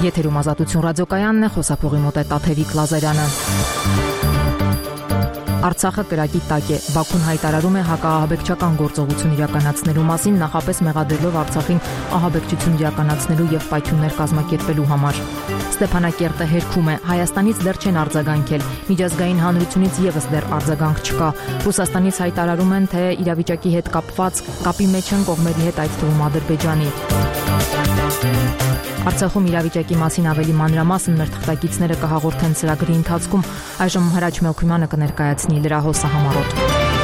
Եթերում Ազատություն ռադիոկայանն է, խոսափողի մոտ է Տաթևիկ Լազարյանը։ Արցախը կրակի տակ է։ Բաքուն հայտարարում է հակաահաբեկչական գործողություն իրականացնելու մասին, նախապես մեղադրելով Արցախին ահաբեկչություն իրականացնելու եւ պայթյուններ կազմակերպելու համար։ Ստեփանակերտը հերքում է, Հայաստանից դեռ չեն արձագանքել, միջազգային հանրությունից եւս դեռ արձագանք չկա։ Ռուսաստանից հայտարարում են, թե իրավիճակի հետ կապված կապի մեջ են կողմերի հետ, այդ թվում Ադրբեջանի։ Արցախում իրավիճակի մասին ավելի մանրամասն մեր թղթակիցները կհաղորդեն ծրագրի ընթացքում։ Այժմ Հրաչ Մելքումյանը կներկայացնի լրահոսը համառոտ։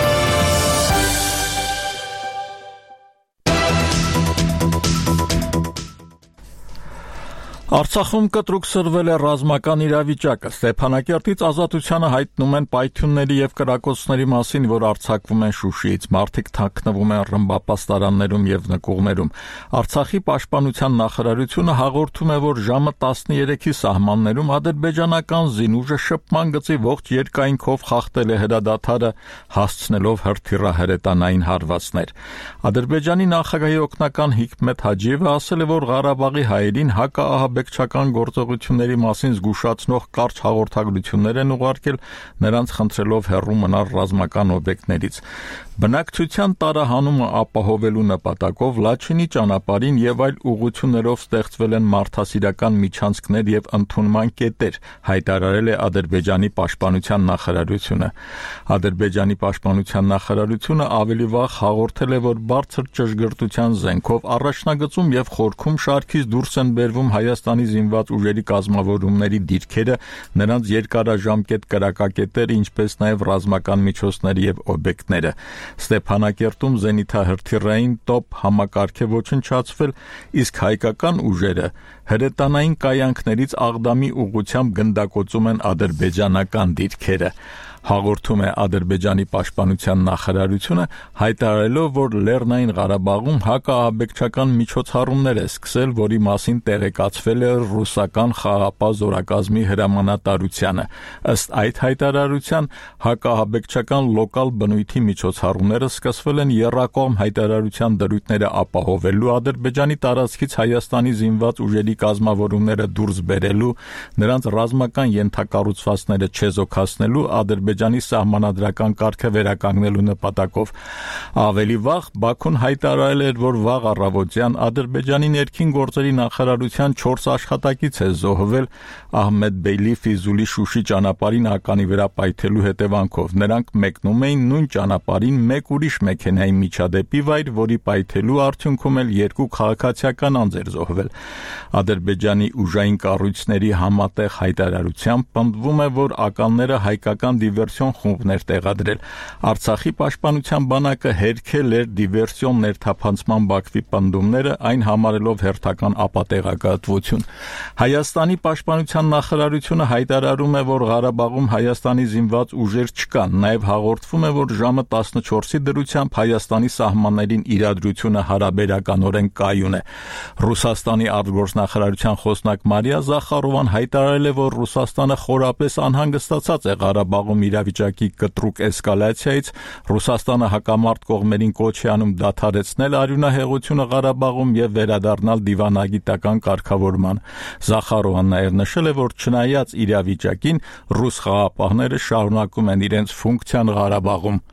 Արցախում կտրուկ սրվել է ռազմական իրավիճակը։ Ստեփանակերտից Ազատությանը հայտնում են պայթյունների եւ կրակոցների մասին, որ արձակվում են Շուշիից։ Մարդիկ թաքնվում են ռմբապաստարաններում եւ նկուղներում։ Արցախի պաշտպանության նախարարությունը հաղորդում է, որ ժամը 13-ի սահմաններում ադրբեջանական զինուժը շփման գծի ողջ երկայնքով խախտել է հրադադարը, հասցնելով հրթիռահրետանային հարվածներ։ Ադրբեջանի նախագահի օգնական Հիկմետ Հաջիևը ասել է, որ Ղարաբաղի հայերին հակաահաբեկչական գործողությունների մասին զգուշացնող կարճ հաղորդագրություններ են ուղարկել, նրանց խնդրելով հեռու մնալ ռազմական օբյեկտներից։ Բնակչության տարահանումը ապահովելու նպատակով Լաչինի ճանապարհին եւ այլ ուղղություններով ստեղծվել են մարդասիրական միջանցքներ եւ ընդունման կետեր, հայտարարել է Ադրբեջանի պաշտպանության նախարարությունը։ Ադրբեջանի պաշտպանության նախարարությունը ավելի վաղ հաղորդել է, որ բարձր ճշգրտության զենքով առաջնագծում եւ խորքում շարքից դուրս են բերվում Հայաստանի զինված ուժերի կազմավորումների դիրքերը, նրանց երկարաժամկետ կրակակետերը, ինչպես նաեւ ռազմական միջոցները եւ օբյեկտները։ Ստեփանակերտում զենիթահրթիռային տոպ համակարգ է ոչնչացվել, իսկ հայկական ուժերը հրետանային կայանքներից Աղդամի ուղղությամբ գնդակոծում են ադրբեջանական դիրքերը։ Հաղորդում է Ադրբեջանի պաշտպանության նախարարությունը, հայտարարելով, որ Լեռնային Ղարաբաղում հակաահաբեկչական միջոցառումներ է սկսել, որի մասին տեղեկացվել է ռուսական խաղաղապահ զորակազմի հրամանատարությանը։ Ըստ այդ հայտարարության, հակաահաբեկչական լոկալ բնույթի միջոցառումները սկսվել են եռակողմ հայտարարության դրույթները ապահովելու, Ադրբեջանի տարածքից Հայաստանի զինված ուժերի կազմավորումները դուրս բերելու, նրանց ռազմական ենթակառուցվածքները չեզոքացնելու, Ադրբեջանի սահմանադրական կարգը վերականգնելու նպատակով։ Ավելի վաղ Բաքուն հայտարարել էր, որ վաղ առավոտյան Ադրբեջանի ներքին գործերի նախարարության 4 աշխատակից է զոհվել Ահմեդբեյլի Ֆիզուլի Շուշի ճանապարհին ականի վրա պայթելու հետևանքով։ Նրանք մեկնում էին նույն ճանապարհին մեկ ուրիշ մեքենայի միջադեպի վայր, որի պայթելու արդյունքում էլ 2 քաղաքացիական անձ էր զոհվել։ Ադրբեջանի ուժային կառույցների համատեղ հայտարարությամբ պնդվում է, որ ականները հայկական դիվերսիոն խումբներ տեղադրել։ Արցախի պաշտպանության բանակը հերքել էր դիվերսիոն ներթափանցման Բաքվի պնդումները, այն համարելով հերթական ապատեղեկատվություն։ Հայաստանի պաշտպանության նախարարությունը հայտարարում է, որ Ղարաբաղում Հայաստանի զինված ուժեր չկան, նաև հաղորդվում է, որ ժամը 14-ի դրությամբ Հայաստանի սահմաններին իրադրությունը հարաբերականորեն կայուն է։ Ռուսաստանի արտգործնախարարության խոսնակ Մարիա Զախարովան հայտարարել է, որ Ռուսաստանը խորապես անհանգստացած է Ղարաբաղում իրավիճակի կտրուկ էսկալացիայից, Ռուսաստանը հակամարտ կողմերին կոչ է անում դադարեցնել արյունահեղությունը Ղարաբաղում եւ վերադառնալ դիվանագիտական կարգավորման։ Զախարովան նաեւ նշել է, որ չնայած իրավիճակին, ռուս խաղաղապահները շարունակում են իրենց ֆունկցիան Ղարաբաղում։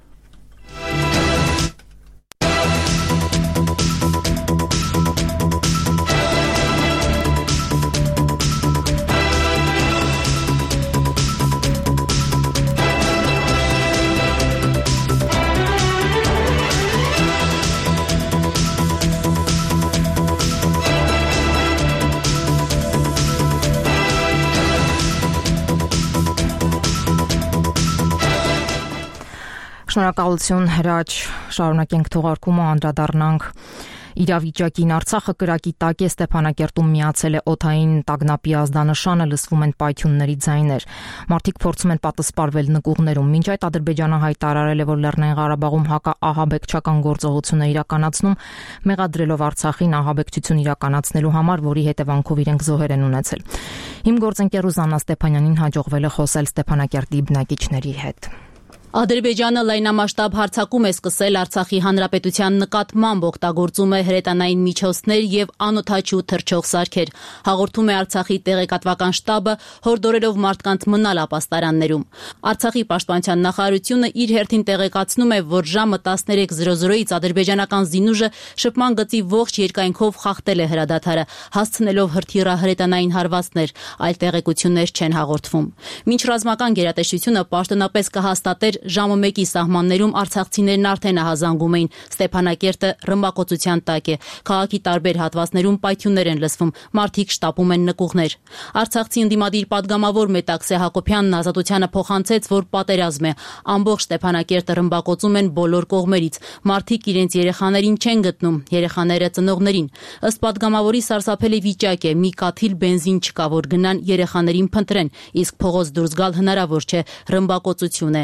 Շնորհակալություն Հրաչ, շարունակենք թողարկումը, անդրադառնանք իրավիճակին։ Արցախը կրակի տակ է, Ստեփանակերտում միացել է օդային տագնապի ազդանշանը, լսվում են պայթյունների ձայներ։ Մարդիկ փորձում են պատսպարվել նկուղներում։ Մինչ այդ Ադրբեջանը հայտարարել է, որ Լեռնային Ղարաբաղում հակաահաբեկչական գործողություն է իրականացնում, մեղադրելով Արցախին ահաբեկչություն իրականացնելու համար, որի հետևանքով իրենք զոհեր են ունեցել։ Իմ գործընկեր Ռուզաննա Ստեփանյանին հաջողվել է խոսել Ստեփանակերտի բնակիչների հետ։ Ադրբեջանը լայնամասշտաբ հարձակում է սկսել Արցախի հանրապետության նկատմամբ, օգտագործում է հրետանային միջոցներ եւ անօդաչու թռչող սարքեր, հաղորդում է Արցախի տեղեկատվական շտաբը, հորդորելով մարդկանց մնալ ապաստարաններում։ Արցախի պաշտպանության նախարարությունը իր հերթին տեղեկացնում է, որ ժամը 13:00-ից ադրբեջանական զինուժը շփման գծի ողջ երկայնքով խախտել է հրադադարը, հասցնելով հրթիռահրետանային հարվածներ, այլ տեղեկություններ չեն հաղորդվում։ Մինչ ռազմական գերատեսչությունը պաշտոնապես կհաստատեր ժամը 1-ի սահմաններում արցախցիներն արդեն ահազանգում էին, Ստեփանակերտը ռմբակոծության տակ է, քաղաքի տարբեր հատվածներում պայթյուններ են լսվում, մարդիկ շտապում են նկուղներ։ Արցախցի ընդդիմադիր падգամավոր Մետաքսե Հակոբյանն Ազատությանը փոխանցեց, որ պատերազմ է, ամբողջ Ստեփանակերտը ռմբակոծում են բոլոր կողմերից, մարդիկ իրենց երեխաներին չեն գտնում, երեխաները ծնողներին։ Ըստ падգամավորի սարսափելի վիճակ է, մի կաթիլ բենզին չկա, որ գնան երեխաներին փնտրեն, իսկ փողոց դուրս գալ հնարավոր չէ, ռմբակոծություն է։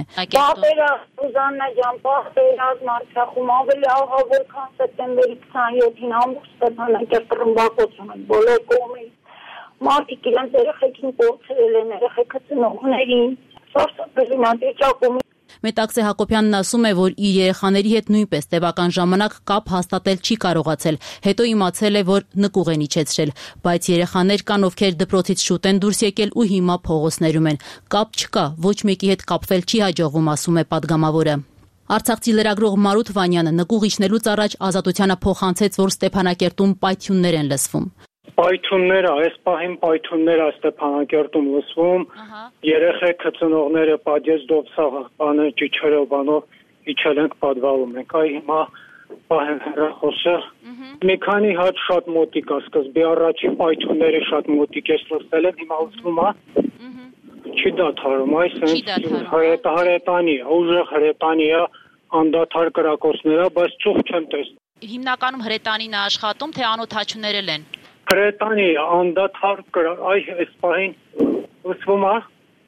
Ուզաննա ջան, պատերազմ Արցախում ավելի աղավոր, քան սեպտեմբերի 27-ին ամբողջ Ստեփանակերտը ռմբակոծում են բոլոր կողմերից։ Մարդիկ իրենց երեխեքին կորցրել են, երեխեքը ծնողներին, սարսափելի վիճակում։ Մետաքսե Հակոբյանն ասում է, որ իր երեխաների հետ նույնպես տևական ժամանակ կապ հաստատել չի կարողացել, հետո իմացել է, որ նկուղ են իջեցրել, բայց երեխաներ կան, ովքեր դպրոցից շուտ են դուրս եկել ու հիմա փողոցներում են։ Կապ չկա, ոչ մեկի հետ կապվել չի հաջողվում, ասում է падգամավորը։ Արցախցի լրագրող Մարութ Վանյանը նկուղ իջնելուց առաջ Ազատությանը փոխանցեց, որ Ստեփանակերտում պայթյուններ են լսվում։ Պայթյունները, այս պահին պայթյունները Ստեփանակերտում լսվում, երեխեքը ծնողները պատեզդով սաղ ճիչերով բանով իջել ենք պատվալում ենք, այ հիմա պահեն հեռախոսը, մի քանի հատ շատ մոտիկ է, սկզբի առաջին պայթյունները շատ մոտիկ ես լսել եմ, հիմա լսվում է, չի դադարում, այս հրետանի, ուժեղ հրետանի է, անդադար կրակոցները, բայց ծուխ չեմ տեսնում։ Հիմնականում հրետանին է աշխատում, թե անօդաչուներ են։ Հրետանի անդադար այս պահին լսվում է,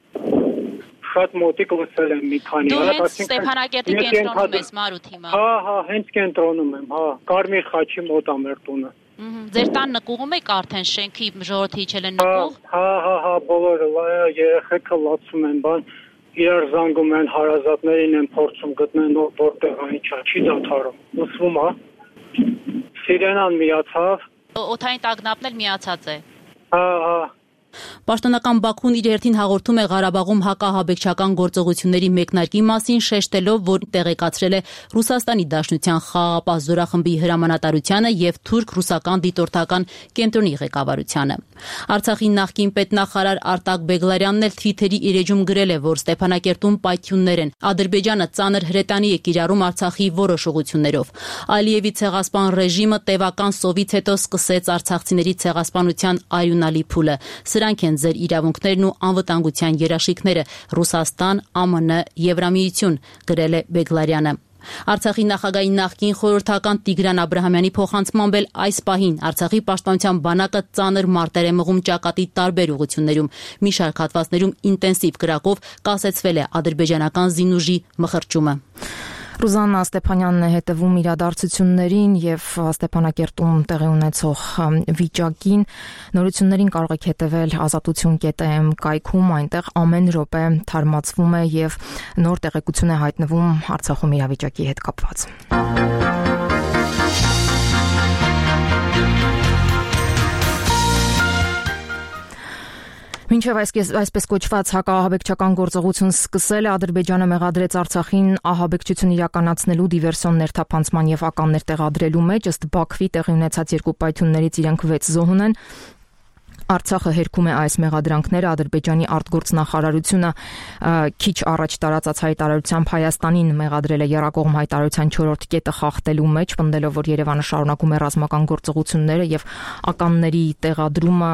շատ մոտիկ լսել եմ մի քանի։ Դու հենց Ստեփանակերտի կենտրոնում ես, Մարութ, հիմա։ Հա, հենց կենտրոնում եմ, հա, Կարմիր խաչի մոտ է մեր տունը։ Ձեր տան նկուղում եք արդեն շենքի ժողովրդի իջել են նկուղ։ Հա, բոլորը երեխեքը լացում են, բան իրար զանգում են, հարազատներին են փորձում գտնել որտեղ ինչա, չի դադարում։ Լսվում է։ Սիրենան միացավ։ Օդային տագնապն էլ միացած է։ Հա։ Պաշտոնական Բաքուն իր հերթին հաղորդում է Ղարաբաղում հակահաբեկչական գործողությունների մեկնարկի մասին, շեշտելով, որ տեղեկացրել է Ռուսաստանի Դաշնության խաղաղապահ զորախմբի հրամանատարությանը եւ թուրք-ռուսական դիտորդական կենտրոնի ղեկավարությանը։ Արցախի նախկին պետնախարար Արտակ Բեգլարյանն էլ Թվիթերի իր էջում գրել է, որ Ստեփանակերտում պայթյուններ են։ Ադրբեջանը ծանր հրետանի է կիրառում Արցախի որոշ ուղություններով։ Ալիևի ցեղասպան ռեժիմը տևական սովից հետո սկսեց արցախցիների ցեղասպանության արյունալի փուլը։ Սրանք են ձեր իրավունքներն ու անվտանգության երաշխիքները, Ռուսաստան, ԱՄՆ, Եվրամիություն, գրել է Բեգլարյանը։ Արցախի նախագահի նախկին խորհրդական Տիգրան Աբրահամյանի փոխանցմամբ էլ այս պահին Արցախի պաշտպանության բանակը ծանր մարտեր է մղում ճակատի տարբեր ուղություններում։ Մի շարք հատվածներում ինտենսիվ կրակով կասեցվել է ադրբեջանական զինուժի մխրճումը։ Ռուզաննա Ստեփանյանն է հետևում իրադարձություններին եւ Ստեփանակերտում տեղի ունեցող վիճակին։ Նորություններին կարող եք հետևել azatutun.am կայքում, այնտեղ ամեն րոպե թարմացվում է եւ նոր տեղեկություն է հայտնվում Արցախում իրավիճակի հետ կապված։ Մինչև այսպես կոչված հակահաբեկչական գործողություն սկսել է, Ադրբեջանը մեղադրեց Արցախին ահաբեկչություն իրականացնելու, դիվերսիոն ներթափանցման եւ ականներ տեղադրելու մեջ, ըստ Բաքվի տեղի ունեցած երկու պայթյուններից իրենք 6 զոհ ունեն։ Արցախը հերքում է այս մեղադրանքները, Ադրբեջանի արտգործնախարարությունը քիչ առաջ տարածած հայտարարությամբ Հայաստանին մեղադրել է եռակողմ հայտարարության 4-րդ կետը խախտելու մեջ, պնդելով, որ Երևանը շարունակում է ռազմական գործողությունները եւ ականների տեղադրումը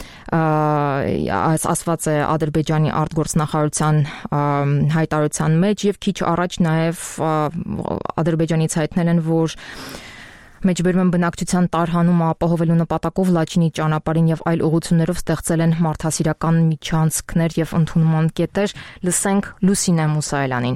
ասված է Ադրբեջանի արտգործնախարարության հայտարարության մեջ եւ քիչ առաջ նաեւ Ադրբեջանից հայտնել են, որ մեջբերում են բնակչության տարհանումը ապահովելու նպատակով Լաչինի ճանապարհին եւ այլ ուղղություններով ստեղծել են մարդասիրական միջանցքներ եւ ընդունման կետեր։ Լսենք Լուսինե Մուսայելյանին։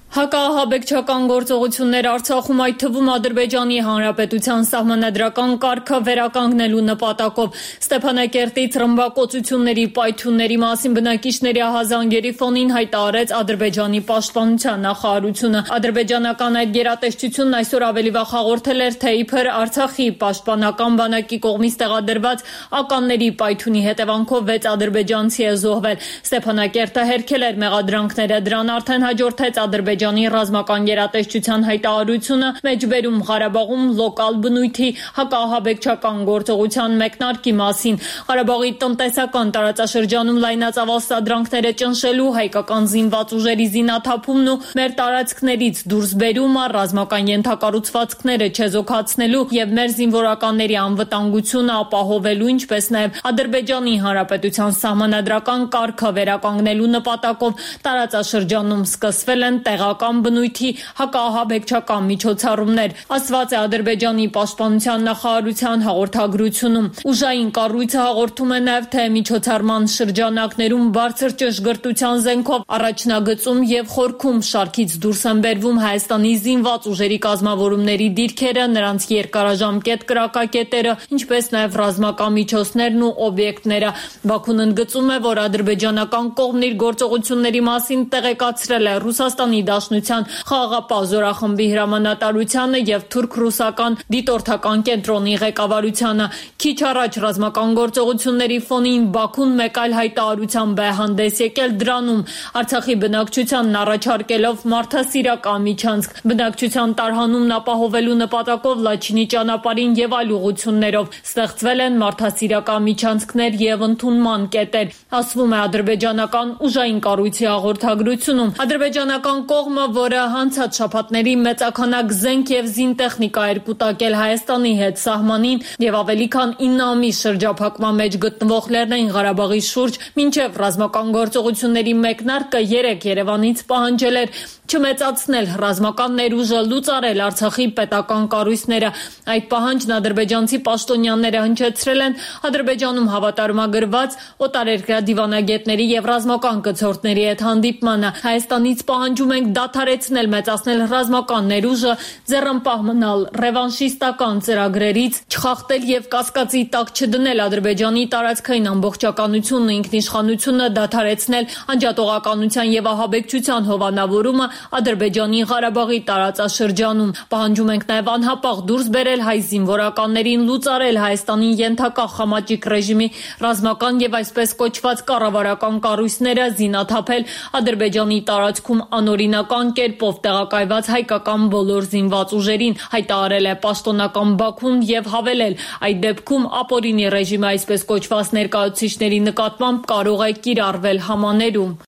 Հակահաբեկչական գործողություններ Արցախում, այդ թվում Ադրբեջանի Հանրապետության սահմանադրական կարգը վերականգնելու նպատակով Ստեփանակերտից ռմբակոծությունների պայթյունների մասին բնակիչների ահազանգերի ֆոնին հայտարարեց Ադրբեջանի պաշտպանության նախարարությունը։ Ադրբեջանական այդ գերատեսչությունն այսօր ավելի վաղ հաղորդել էր, թե իբր Արցախի պաշտպանական բանակի կողմից տեղադրված ականների պայթյունի հետևանքով 6 ադրբեջանցի է զոհվել։ Ստեփանակերտը հերքել էր մեղադրանքները, դրան արդեն հաջորդեց Ադրբեջանի ռազմական գերատեսչության հայտարարությունը մեջբերում Ղարաբաղում լոկալ բնույթի հակահաբեկչական գործողության մեկնարկի մասին։ Ղարաբաղի տնտեսական տարածաշրջանում լայնածավալ սադրանքները ճնշելու, հայկական զինված ուժերի զինաթափումն ու մեր տարածքներից դուրս բերումը, ռազմական ենթակառուցվածքները չեզոքացնելու եւ մեր զինվորականների անվտանգությունը ապահովելու, ինչպես նաեւ Ադրբեջանի Հանրապետության սահմանադրական կարգը վերականգնելու նպատակով տարածաշրջանում սկսվել են տեղական բնույթի հակահաբեկչական միջոցառումներ, ասված է Ադրբեջանի պաշտպանության նախարարության հաղորդագրությունում։ Ուժային կառույցը հաղորդում է նաև, թե միջոցառման շրջանակներում բարձր ճշգրտության զենքով առաջնագծում եւ խորքում շարքից դուրս են բերվում Հայաստանի զինված ուժերի կազմավորումների դիրքերը, նրանց երկարաժամկետ կրակակետերը, ինչպես նաև ռազմական միջոցներն ու օբյեկտները։ Բաքուն ընդգծում է, որ ադրբեջանական կողմն իր գործողությունների մասին տեղեկացրել է Ռուսաստանի Դաշնության խաղաղապահ զորախմբի հրամանատարությանը եւ թուրք-ռուսական դիտորդական կենտրոնի ղեկավարությանը։ Քիչ առաջ ռազմական գործողությունների ֆոնին Բաքուն մեկ այլ հայտարարությամբ է հանդես եկել, դրանում Արցախի բնակչությանն առաջարկելով մարդասիրական միջանցք։ Բնակչության տարհանումն ապահովելու նպատակով Լաչինի ճանապարհին եւ այլ ուղղություններով ստեղծվել են մարդասիրական միջանցքներ եւ ընդունման կետեր, ասվում է ադրբեջանական ուժային կառույցի հաղորդագրությունում։ Ադրբեջանական կողմը, որը անցած շաբաթների մեծաքանակ զենք եւ զինտեխնիկա էր կուտակել Հայաստանի հետ սահմանին եւ ավելի քան 9 ամիս շրջափակման մեջ գտնվող Լեռնային Ղարաբաղի շուրջ, մինչեւ ռազմական գործողությունների մեկնարկը 3 Երևանից պահանջել էր չմեծացնել ռազմական ներուժը, լուծարել Արցախի պետական կառույցները։ Այդ պահանջն ադրբեջանցի պաշտոնյաները հնչեցրել են Ադրբեջանում հավատարմագրված օտարերկրյա դիվանագետների եւ ռազմական կցորդների հետ հանդիպմանը։ Հայաստանից պահանջում ենք դադարեցնել մեծացնել ռազմական ներուժը, ձեռնպահ մնալ ռևանշիստական ծրագրերից, չխախտել եւ կասկածի տակ չդնել Ադրբեջանի տարածքային ամբողջականությունն ու ինքնիշխանությունը, դադարեցնել անջատողականության եւ ահաբեկչության հովանավորումը Ադրբեջանի Ղարաբաղի տարածաշրջանում։ Պահանջում ենք նաև անհապաղ դուրս բերել հայ զինվորականներին, լուծարել Հայաստանի ենթակա խամաճիկ ռեժիմի ռազմական եւ այսպես կոչված կառավարական կառույցները, զինաթափել Ադրբեջանի տարածքում անօրինական կերպով տեղակայված հայկական բոլոր զինված ուժերին, հայտարարել է պաշտոնական Բաքուն եւ հավելել, այդ դեպքում ապօրինի ռեժիմի այսպես կոչված ներկայացուցիչների նկատմամբ կարող է կիրառվել համաներում։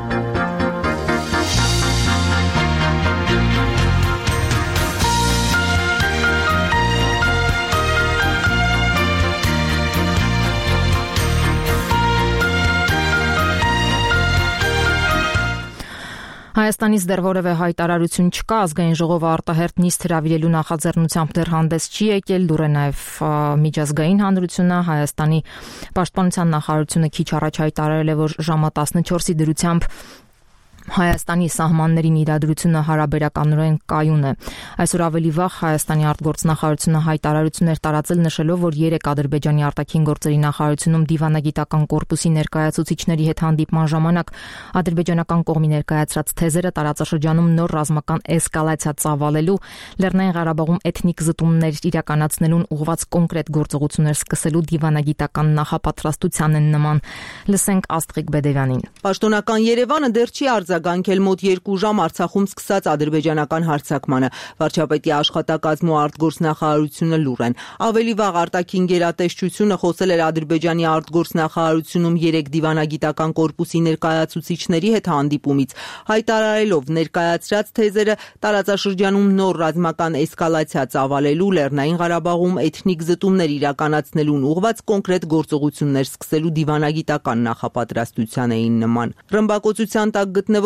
Հայաստանից դեռ որևէ հայտարարություն չկա, ազգային ժողովը արտահերթ նիստ հրավիրելու նախաձեռնությամբ դեռ հանդես չի եկել, դուր է նաև միջազգային հանրությունը։ Հայաստանի պաշտպանության նախարարությունը քիչ առաջ հայտարարել է, որ ժամը 14-ի դրությամբ Հայաստանի սահմաններին իրադրությունը հարաբերականորեն կայուն է։ Այսօր ավելի վաղ Հայաստանի արտգործնախարարությունը հայտարարություն էր տարածել, նշելով, որ 3 Ադրբեջանի արտաքին գործերի նախարարությունում դիվանագիտական կորպուսի ներկայացուցիչների հետ հանդիպման ժամանակ ադրբեջանական կողմի ներկայացրած թեզերը տարածաշրջանում նոր ռազմական էսկալացիա ծավալելու, Լեռնային Ղարաբաղում էթնիկ զտումներ իրականացնելուն ուղղված կոնկրետ գործողություններ սկսելու դիվանագիտական նախապատրաստության են նման։ Լսենք Աստղիկ Բեդևյանին։ Պաշտոնական Երևանը դեռ չի արձագանքել մոտ 2 ժամ Արցախում սկսած ադրբեջանական հարձակմանը։ Վարչապետի աշխատակազմն ու արտգործնախարարությունը լուռ են։ Ավելի վաղ արտաքին գերատեսչությունը խոսել էր Ադրբեջանի արտգործնախարարությունում 3 դիվանագիտական կորպուսի ներկայացուցիչների հետ հանդիպումից, հայտարարելով ներկայացրած թեզերը տարածաշրջանում նոր ռազմական էսկալացիա ծավալելու, Լեռնային Ղարաբաղում էթնիկ զտումներ իրականացնելուն ուղղված կոնկրետ գործողություններ սկսելու դիվանագիտական նախապատրաստության էին նման։ Ռմբակոծության տակ գտնվող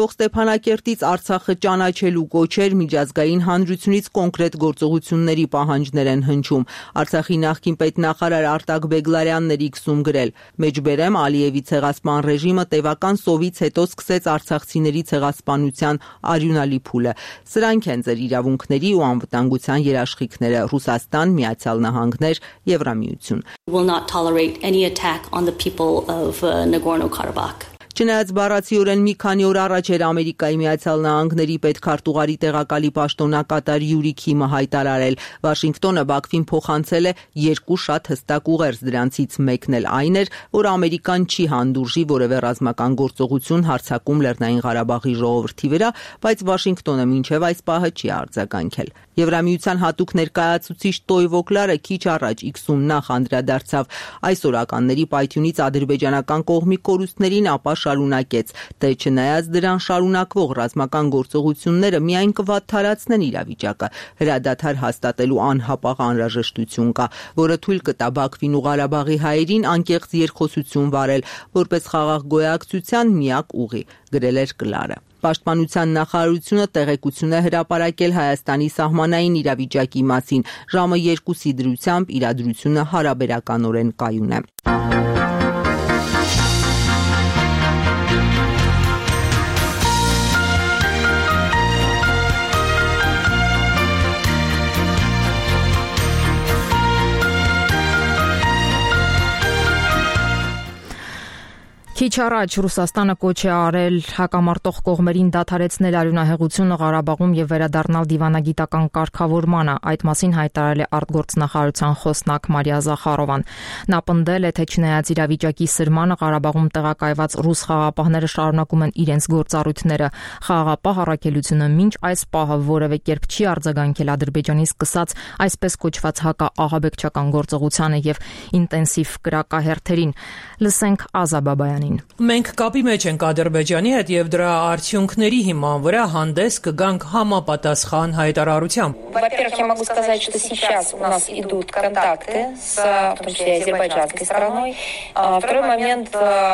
գտնվող Ստեփանակերտից Արցախը ճանաչելու կոչեր միջազգային հանրությունից կոնկրետ գործողությունների պահանջներ են հնչում։ Արցախի նախկին պետնախարար Արտակ Բեգլարյանն էր X-ում գրել. «Մեջբերեմ Ալիևի ցեղասպան ռեժիմը տևական սովից հետո սկսեց արցախցիների ցեղասպանության արյունալի փուլը։ Սրանք են ձեր իրավունքների ու անվտանգության երաշխիքները՝ Ռուսաստան, Միացյալ Նահանգներ, Եվրամիություն»։ Will not tolerate any attack on the people of Nagorno-Karabakh. Չնայած բառացիորեն մի քանի օր առաջ էր Ամերիկայի Միացյալ Նահանգների պետքարտուղարի տեղակալի պաշտոնակատար Յուրի Քիմը հայտարարել. Վաշինգտոնը Բաքվին փոխանցել է երկու շատ հստակ ուղերձ, դրանցից մեկն էլ այն էր, որ Ամերիկան չի հանդուրժի որևէ ռազմական գործողություն հարձակում Լեռնային Ղարաբաղի ժողովրդի վրա, բայց Վաշինգտոնը մինչև այս պահը չի արձագանքել։ Եվրամիության հատուկ ներկայացուցիչ Տոյվո Կլարը քիչ առաջ X-ում նախ անդրադարձավ այս օրականների պայթյունից ադրբեջանական կողմի կորուստներին, ապա շարունակեց, թե չնայած դրան շարունակվող ռազմական գործողությունները միայն կվատթարացնեն իրավիճակը, հրադադար հաստատելու անհապաղ անհրաժեշտություն կա, որը թույլ կտա Բաքվին ու Ղարաբաղի հայերին անկեղծ երկխոսություն վարել, որպես խաղաղ գոյակցության միակ ուղի, գրել էր Կլարը։ Պաշտպանության նախարարությունը տեղեկություն է հրապարակել Հայաստանի սահմանային իրավիճակի մասին։ Ժամը 2-ի դրությամբ իրադրությունը հարաբերականորեն կայուն է։ Քիչ առաջ Ռուսաստանը կոչ է արել հակամարտող կողմերին դադարեցնել արյունահեղությունը Ղարաբաղում եւ վերադառնալ դիվանագիտական կարգավորմանը։ Այդ մասին հայտարարել է արտգործնախարարության խոսնակ Մարիա Զախարովան։ Նա պնդել է, թե չնայած իրավիճակի սրմանը Ղարաբաղում տեղակայված ռուս խաղաղապահները շարունակում են իրենց գործառույթները։ Խաղաղապահ առաքելությունը մինչ այս պահը որևէ կերպ չի արձագանքել Ադրբեջանի սկսած այսպես կոչված հակաաղաբեկչական գործողությանը եւ ինտենսիվ կրակահերթերին։ Լսենք Ազա Բաբայանին։ Մենք կապի մեջ ենք Ադրբեջանի հետ եւ դրա արդյունքների հիման վրա հանդես կգանք համապատասխան հայտարարությամբ։ Во-первых, я могу сказать, что сейчас у нас идут контакты с, в том числе, азербайджанской стороной. Второй момент,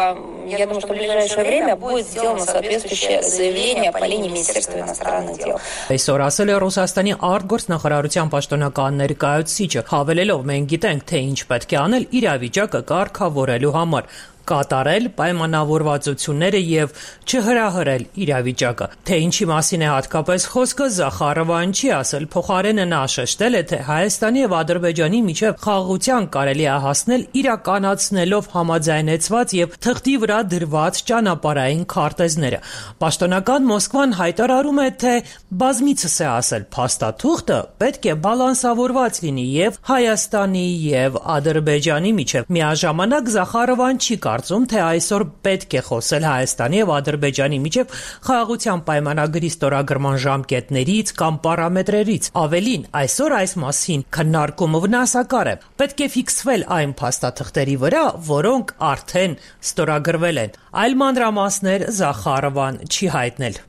я думаю, что в ближайшее время будет сделано соответствующее заявление по линии Министерства иностранных дел. Այսօր ասել է Ռուսաստանի արտգործնախարարության պաշտոնական ներկայացուցիչը, հավելելով մենք գիտենք, թե ինչ պետք է անել իրավիճակը կարգավորելու համար։ Կատարել պայմանավորվածությունները եւ չհրահրել իրավիճակը։ Թե ինչի մասին է հատկապես խոսքը, Զախարովան չի ասել, փոխարենը նա շեշտել է, թե Հայաստանի եւ Ադրբեջանի միջև խաղաղության կարելի է հասնել իրականացնելով համաձայնեցված եւ թղթի վրա դրված ճանապարհային քարտեզները։ Պաշտոնական Մոսկվան հայտարարում է, թե բազմիցս է ասել, փաստաթուղթը պետք է բալանսավորված լինի եւ Հայաստանի եւ Ադրբեջանի միջև։ Միաժամանակ Զախարովան չի կարծում, թե այսօր պետք է խոսել Հայաստանի եւ Ադրբեջանի միջև խաղաղության պայմանագրի ստորագրման ժամկետներից կամ պարամետրերից։ Ավելին, այսօր այս մասին քննարկումը վնասակար է։ Պետք է ֆիքսվել այն փաստաթղթերի վրա, որոնք արդեն ստորագրվել են։ Այլ մանրամասներ Զախարովան չի հայտնել։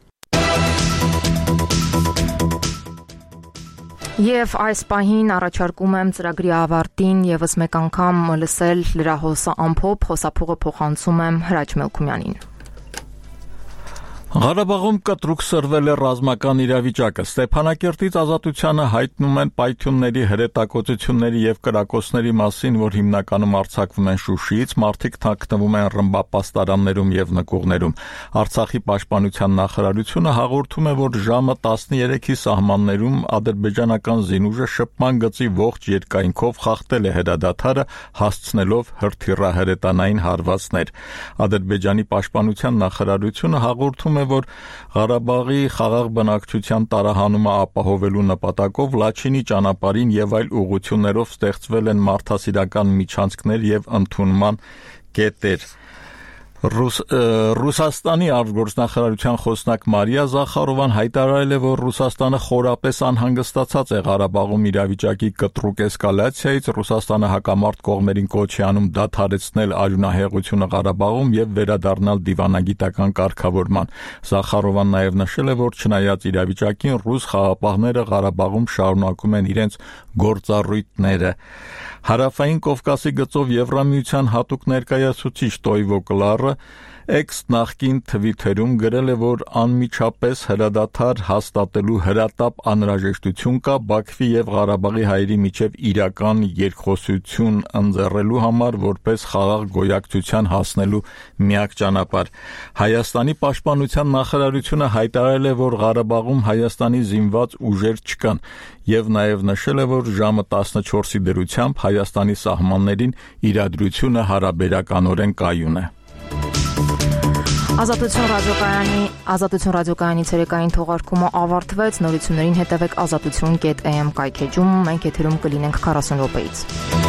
Եվ այս պահին առաջարկում եմ ծրագրի ավարտին եւս մեկ անգամ լսել լրահոսը ամփոփ, խոսափողը փոխանցում եմ Հրաչ Մելքումյանին։ Ղարաբաղում կտրուկ սրվել է ռազմական իրավիճակը։ Ստեփանակերտից ազատությանը հայտնում են պայթյունների, հրետակոծությունների եւ կրակոցների մասին, որ հիմնականում արձակվում են Շուշիից, մարդիկ թաքնվում են ռմբապաստարաններում եւ նկուղներում։ Արցախի պաշտպանության նախարարությունը հաղորդում է, որ ժամը 13-ի սահմաններում ադրբեջանական զինուժը շփման գծի ողջ երկայնքով խախտել է հրադադարը, հասցնելով հրթիռահրետանային հարվածներ։ Ադրբեջանի պաշտպանության նախարարությունը հաղորդում է, որ Ղարաբաղի խաղաղ բնակչության տարահանումը ապահովելու նպատակով Լաչինի ճանապարհին եւ այլ ուղղություններով ստեղծվել են մարդասիրական միջանցքներ եւ ընդունման կետեր։ Ռուսաստանի արտգործնախարարության խոսնակ Մարիա Զախարովան հայտարարել է, որ Ռուսաստանը խորապես անհանգստացած է Ղարաբաղում իրավիճակի կտրուկ էսկալացիայից, Ռուսաստանը հակամարտ կողմերին կոչ է անում դադարեցնել արյունահեղությունը Ղարաբաղում եւ վերադառնալ դիվանագիտական կարգավորման։ Զախարովան նաեւ նշել է, որ չնայած իրավիճակին ռուս խաղաղապահները Ղարաբաղում շարունակում են իրենց գործառույթները։ Հարավային Կովկասի գծով Եվրամիության հատուկ ներկայացուցիչ Տոյվո Կլարը նախագահը X նախկին թվիթերում գրել է, որ անմիջապես հրադադար հաստատելու հրատապ անհրաժեշտություն կա Բաքվի եւ Ղարաբաղի հայերի միջև իրական երկխոսություն ընձեռելու համար որպես խաղաղ գոյակցության հասնելու միակ ճանապարհ։ Հայաստանի պաշտպանության նախարարությունը հայտարարել է, որ Ղարաբաղում Հայաստանի զինված ուժեր չկան եւ նաեւ նշել է, որ ժամը 14-ի դրությամբ Հայաստանի սահմաններին իրադրությունը հարաբերականորեն կայուն է։ Ազատություն ռադիոկայանի ցերեկային թողարկումը ավարտվեց։ Նորություններին հետևեք azatutyon.am կայքեջում։ Մենք եթերում կլինենք 40 րոպեից։